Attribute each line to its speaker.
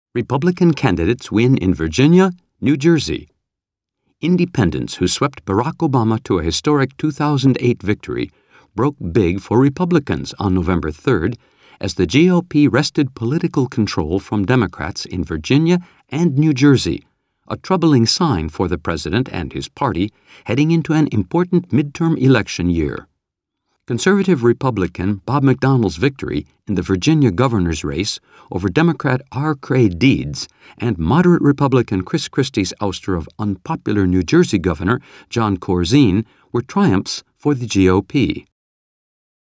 Speaker 1: Republican candidates win in Virginia, New Jersey. Independents who swept Barack Obama to a historic 2008 victory broke big for Republicans on November 3rd as the GOP wrested political control from Democrats in Virginia and New Jersey, a troubling sign for the president and his party heading into an important midterm election year. Conservative Republican Bob McDonnell's victory in the Virginia governor's race over Democrat R. Craig Deeds and moderate Republican Chris Christie's ouster of unpopular New Jersey Governor Jon Corzine were triumphs for the GOP.